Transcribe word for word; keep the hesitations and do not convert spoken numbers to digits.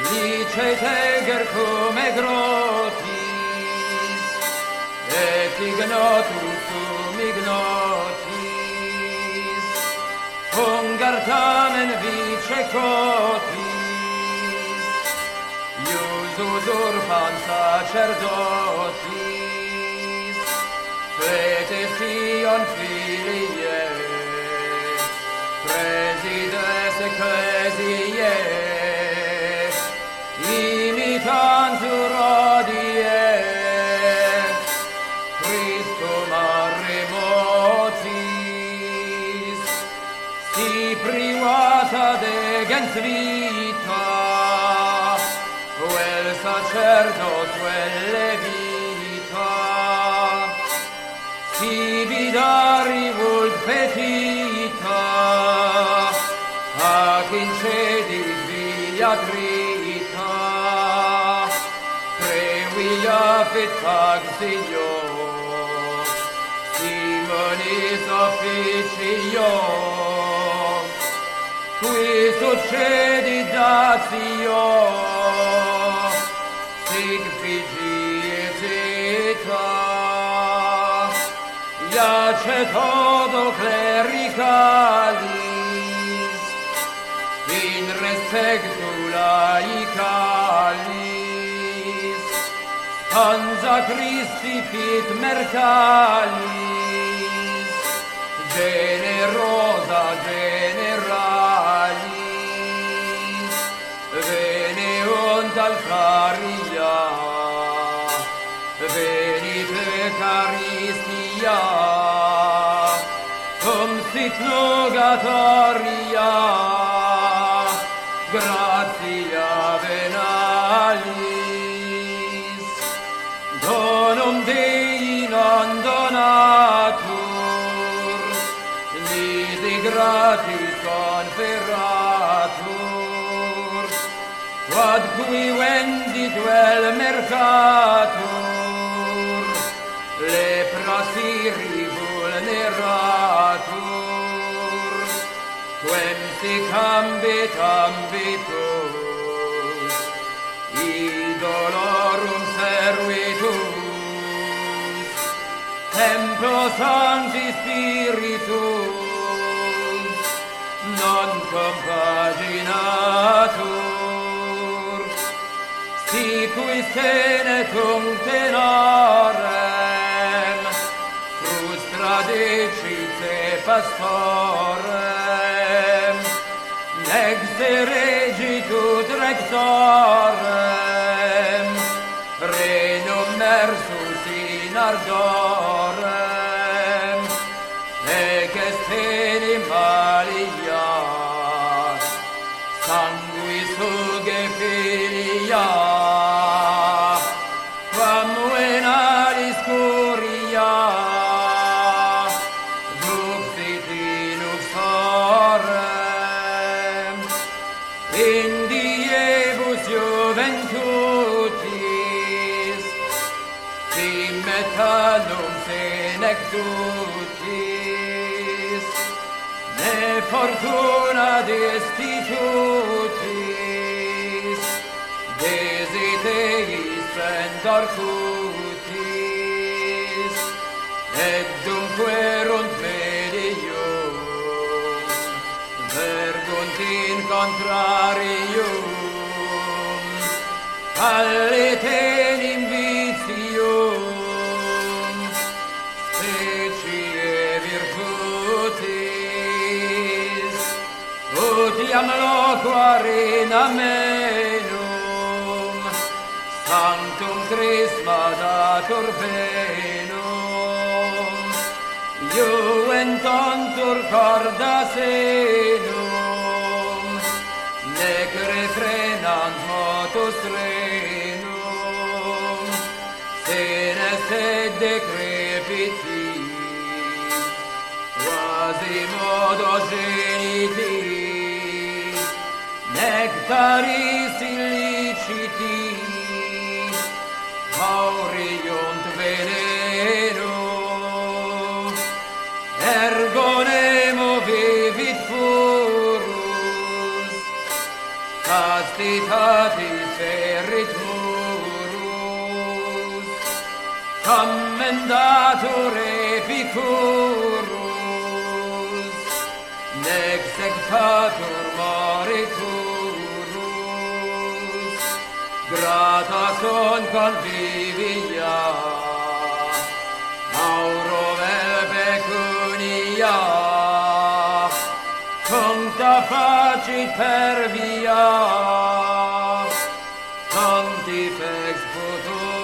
Licete cum grotis, et ignotus sum ignotis, hungar tamen vice cotis, ius usurpam sacerdotis, fete Sion filiae, presides ecclesiae, imitantur odie, Christum arremotis, si privata de gens vita, vel sacerdos vel levita, si vidari vult petita, ac incedit viatrita, previa fit taxio, Simonis officio, qui succedit datio, sig figiet ita, iace todo clericalis, in respectu laicalis, sponsa Christi fit mercalis, generosa generalis, veneunt altaria, venit Eucharistia, cum sit nugatoria, gratia venalis, donum Dei non donatur, nisi gratis conferatur, quod qui vendit vel mercatur, lepra siri vulneratur, quem sic ambit ambitus, idolorum servitus, templo sancti spiritus, non compaginatur, si qui senetum tenorem, frustra decite pastorem, nexe regitut rectorem, renum mersus in ardorem, ec est enim alias, sanguis suge filia, quam venalis curia, duxit in uxorem, in diebus juventutis, simmetalum senectutis, ne fortuna destitutis, desiteis splendor cutis, et dumquerunt medium, vergunt in contrarium, Alitenim vitium, specie virtutis, utiam loquare in amenum, sanctum Chrisma datur venum, juventantur corda senum, nec refrenant motus renum, senestet decrepiti, quasimodo geniti, nectaris illiciti, hauriunt venenum, ergo nemo vivit furus, castitatis erit murus, commendatur Epicurus, nec sectatur moriturus, grata sunt convivia, auro vel pecunia, cuncta facit per via, tantifex futur.